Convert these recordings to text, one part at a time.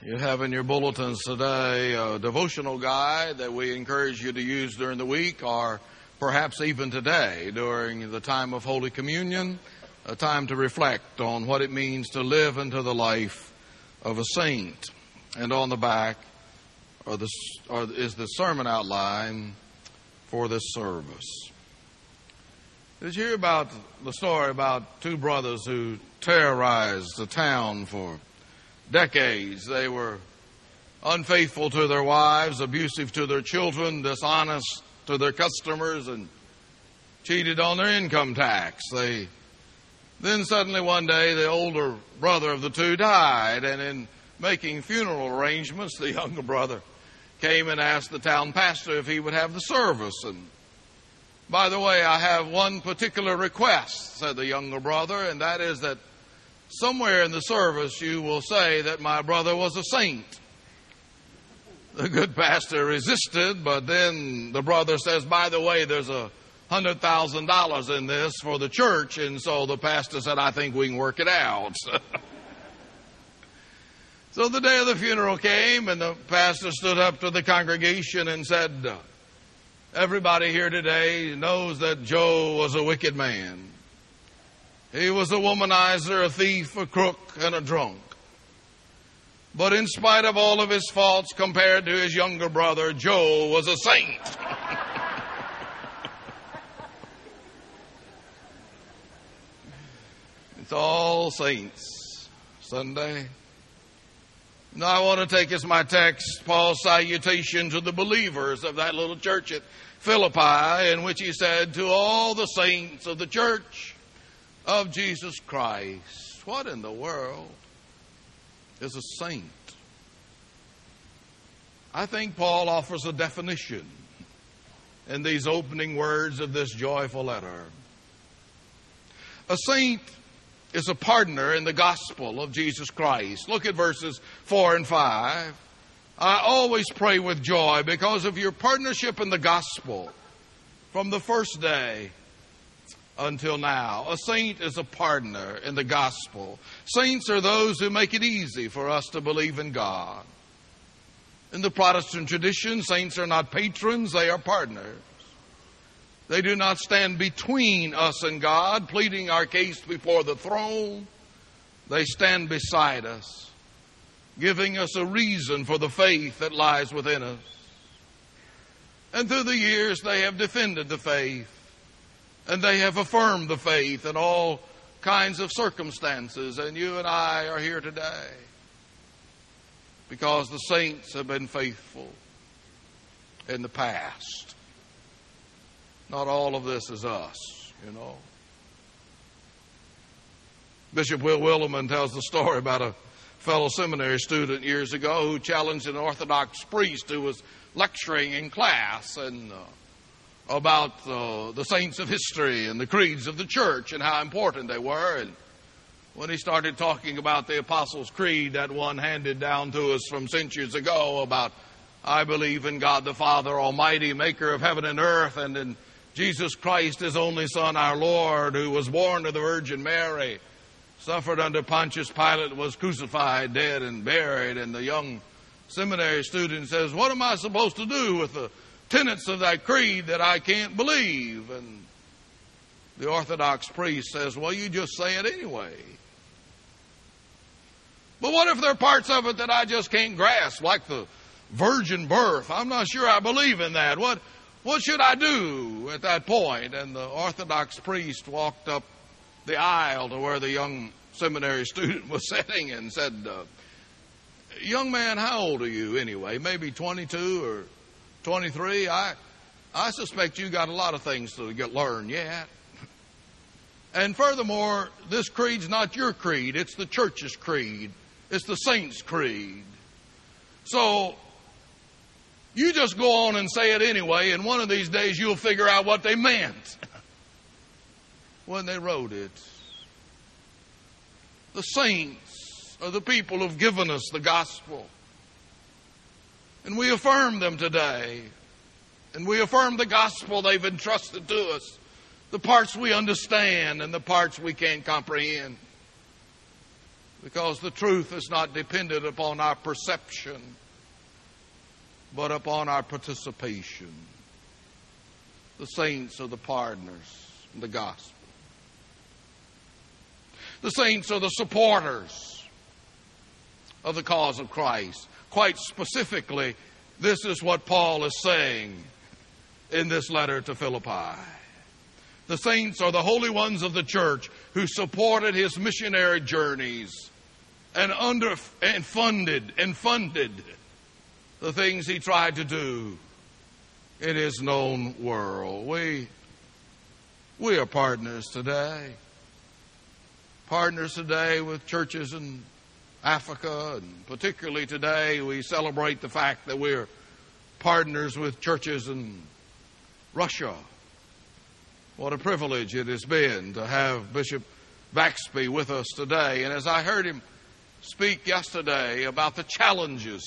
You have in your bulletins today a devotional guide that we encourage you to use during the week, or perhaps even today during the time of Holy Communion, a time to reflect on what it means to live into the life of a saint. And on the back is the sermon outline for this service. Did you hear about the story about two brothers who terrorized the town for decades? They were unfaithful to their wives, abusive to their children, dishonest to their customers, and cheated on their income tax. Then suddenly one day the older brother of the two died, and in making funeral arrangements, the younger brother came and asked the town pastor if he would have the service. And by the way, I have one particular request, said the younger brother, and that is that somewhere in the service you will say that my brother was a saint. The good pastor resisted, but then the brother says, by the way, there's $100,000 in this for the church. And so the pastor said, I think we can work it out. So the day of the funeral came, and the pastor stood up to the congregation and said, everybody here today knows that Joe was a wicked man. He was a womanizer, a thief, a crook, and a drunk. But in spite of all of his faults compared to his younger brother, Joe was a saint. It's All Saints Sunday. Now I want to take as my text Paul's salutation to the believers of that little church at Philippi, in which he said, to all the saints of the church of Jesus Christ. What in the world is a saint? I think Paul offers a definition in these opening words of this joyful letter. A saint is a partner in the gospel of Jesus Christ. Look at verses 4 and 5. I always pray with joy because of your partnership in the gospel from the first day until now. A saint is a partner in the gospel. Saints are those who make it easy for us to believe in God. In the Protestant tradition, saints are not patrons, they are partners. They do not stand between us and God, pleading our case before the throne. They stand beside us, giving us a reason for the faith that lies within us. And through the years, they have defended the faith, and they have affirmed the faith in all kinds of circumstances. And you and I are here today because the saints have been faithful in the past. Not all of this is us, you know. Bishop Will Willimon tells the story about a fellow seminary student years ago who challenged an Orthodox priest who was lecturing in class and about the saints of history and the creeds of the church and how important they were. And when he started talking about the Apostles' Creed, that one handed down to us from centuries ago about, I believe in God the Father Almighty, maker of heaven and earth, and in Jesus Christ, his only Son, our Lord, who was born of the Virgin Mary, suffered under Pontius Pilate, was crucified, dead, and buried. And the young seminary student says, what am I supposed to do with the tenets of that creed that I can't believe? And the Orthodox priest says, well, you just say it anyway. But what if there are parts of it that I just can't grasp, like the virgin birth? I'm not sure I believe in that. What should I do at that point? And the Orthodox priest walked up the aisle to where the young seminary student was sitting and said, young man, how old are you anyway? Maybe 22 or 23? I suspect you got a lot of things to learn yet. And furthermore, this creed's not your creed. It's the church's creed. It's the saints' creed. So you just go on and say it anyway, and one of these days you'll figure out what they meant when they wrote it. The saints are the people who've given us the gospel. And we affirm them today. And we affirm the gospel they've entrusted to us. The parts we understand and the parts we can't comprehend. Because the truth is not dependent upon our perception, but upon our participation. The saints are the partners in the gospel. The saints are the supporters of the cause of Christ. Quite specifically, this is what Paul is saying in this letter to Philippi. The saints are the holy ones of the church who supported his missionary journeys and funded the things he tried to do in his known world. We are partners today. Partners today with churches in Africa, and particularly today we celebrate the fact that we're partners with churches in Russia. What a privilege it has been to have Bishop Baxby with us today. And as I heard him speak yesterday about the challenges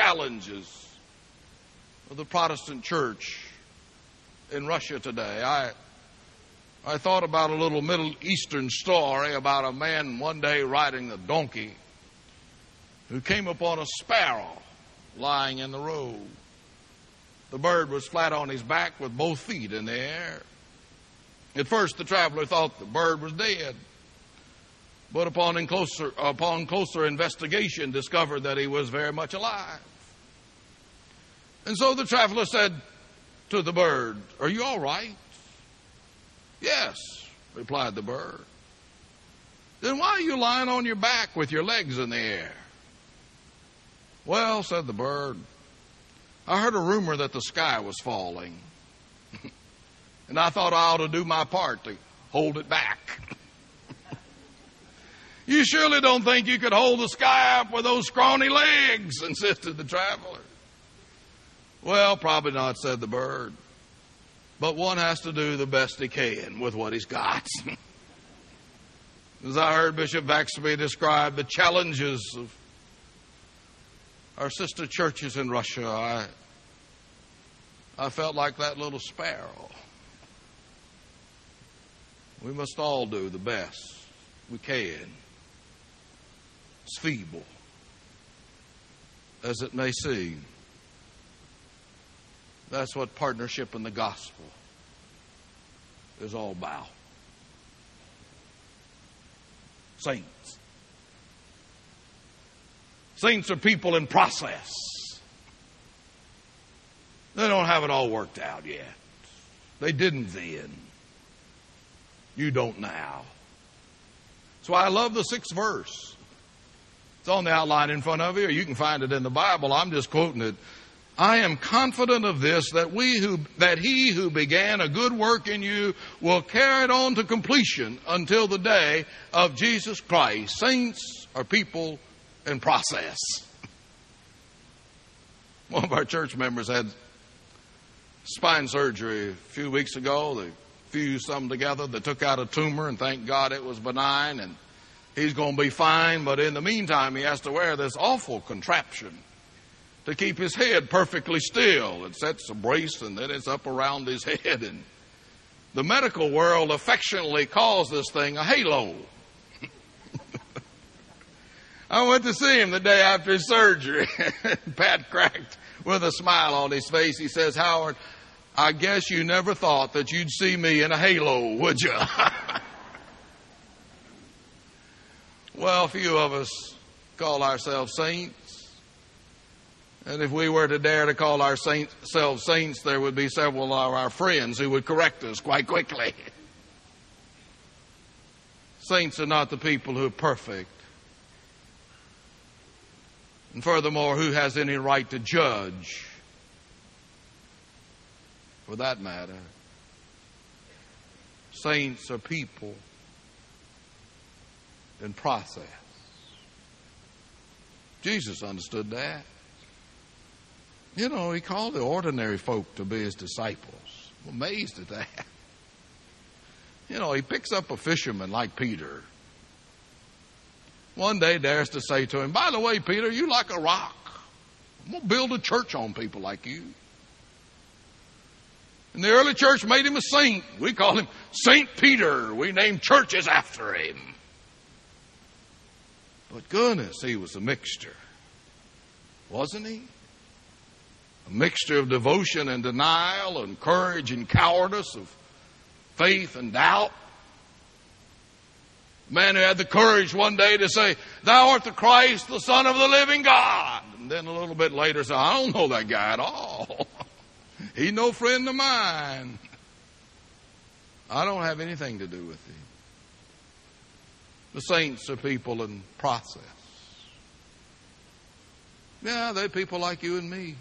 of the Protestant church in Russia today, I thought about a little Middle Eastern story about a man one day riding a donkey who came upon a sparrow lying in the road. The bird was flat on his back with both feet in the air. At first the traveler thought the bird was dead, but upon closer investigation discovered that he was very much alive. And so the traveler said to the bird, "Are you all right?" "Yes," replied the bird. "Then why are you lying on your back with your legs in the air?" "Well," said the bird, "I heard a rumor that the sky was falling. And I thought I ought to do my part to hold it back." "You surely don't think you could hold the sky up with those scrawny legs?" insisted the traveler. "Well, probably not," said the bird. "But one has to do the best he can with what he's got." As I heard Bishop Baxby describe the challenges of our sister churches in Russia, I felt like that little sparrow. We must all do the best we can, as feeble as it may seem. That's what partnership in the gospel is all about. Saints. Saints are people in process. They don't have it all worked out yet. They didn't then. You don't now. That's why I love the 6th verse. It's on the outline in front of you, or you can find it in the Bible. I'm just quoting it. "I am confident of this, that he who began a good work in you will carry it on to completion until the day of Jesus Christ." Saints are people in process. One of our church members had spine surgery a few weeks ago. They fused some together. They took out a tumor, and thank God it was benign, and he's going to be fine. But in the meantime, he has to wear this awful contraption to keep his head perfectly still. It sets a brace, and then it's up around his head. And the medical world affectionately calls this thing a halo. I went to see him the day after his surgery. Pat cracked with a smile on his face. He says, "Howard, I guess you never thought that you'd see me in a halo, would you?" Well, few of us call ourselves saints. And if we were to dare to call ourselves saints, there would be several of our friends who would correct us quite quickly. Saints are not the people who are perfect. And furthermore, who has any right to judge, for that matter? Saints are people in process. Jesus understood that. You know, he called the ordinary folk to be his disciples. I'm amazed at that. You know, he picks up a fisherman like Peter. One day dares to say to him, "By the way, Peter, you like a rock. I'm going to build a church on people like you." And the early church made him a saint. We call him Saint Peter. We named churches after him. But goodness, he was a mixture. Wasn't he? A mixture of devotion and denial, and courage and cowardice, of faith and doubt. A man who had the courage one day to say, "Thou art the Christ, the Son of the living God." And then a little bit later say, "I don't know that guy at all. He's no friend of mine. I don't have anything to do with him." The saints are people in process. Yeah, they're people like you and me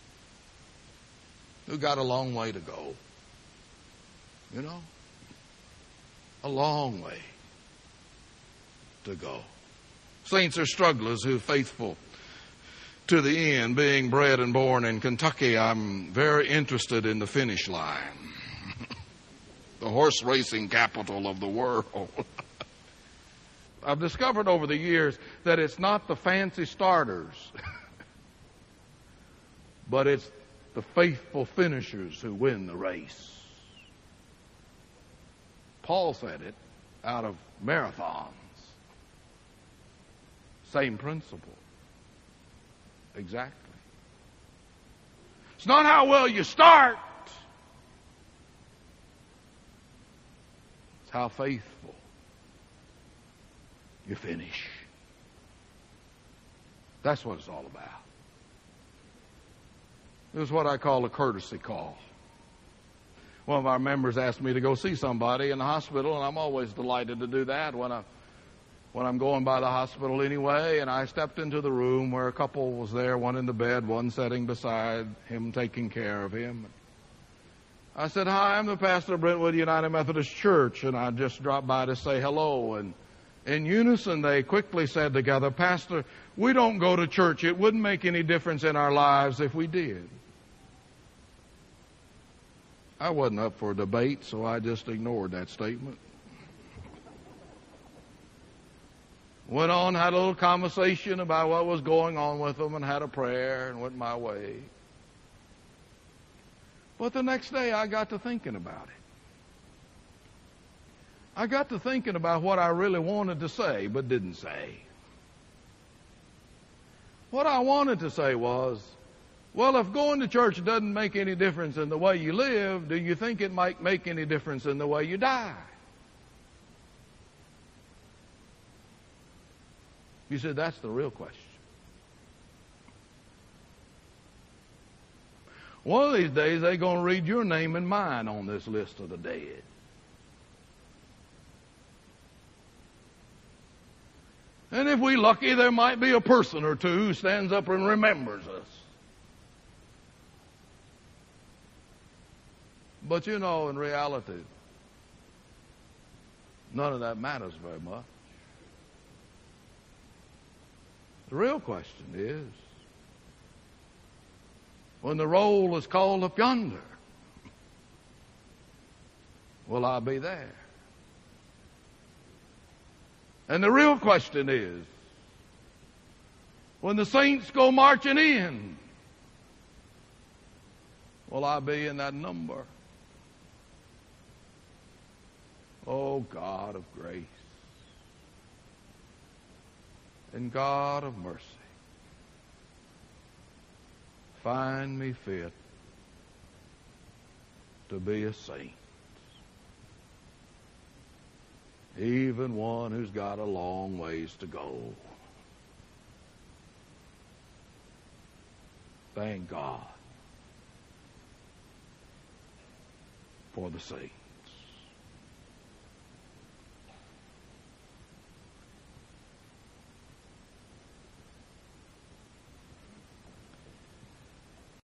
who got a long way to go. You know? A long way to go. Saints are strugglers who are faithful to the end. Being bred and born in Kentucky, I'm very interested in the finish line. The horse racing capital of the world. I've discovered over the years that it's not the fancy starters, but it's the faithful finishers who win the race. Paul said it out of marathons. Same principle. Exactly. It's not how well you start. It's how faithful you finish. That's what it's all about. It was what I call a courtesy call. One of our members asked me to go see somebody in the hospital, and I'm always delighted to do that when I'm going by the hospital anyway. And I stepped into the room where a couple was there, one in the bed, one sitting beside him, taking care of him. I said, "Hi, I'm the pastor of Brentwood United Methodist Church, and I just dropped by to say hello." And in unison, they quickly said together, "Pastor, we don't go to church. It wouldn't make any difference in our lives if we did." I wasn't up for a debate, so I just ignored that statement. Went on, had a little conversation about what was going on with them, and had a prayer, and went my way. But the next day, I got to thinking about it. I got to thinking about what I really wanted to say, but didn't say. What I wanted to say was, well, if going to church doesn't make any difference in the way you live, do you think it might make any difference in the way you die? You said, that's the real question. One of these days, they're going to read your name and mine on this list of the dead. And if we're lucky, there might be a person or two who stands up and remembers us. But you know, in reality, none of that matters very much. The real question is, when the roll is called up yonder, will I be there? And the real question is, when the saints go marching in, will I be in that number? Oh, God of grace and God of mercy, find me fit to be a saint, even one who's got a long ways to go. Thank God for the saints.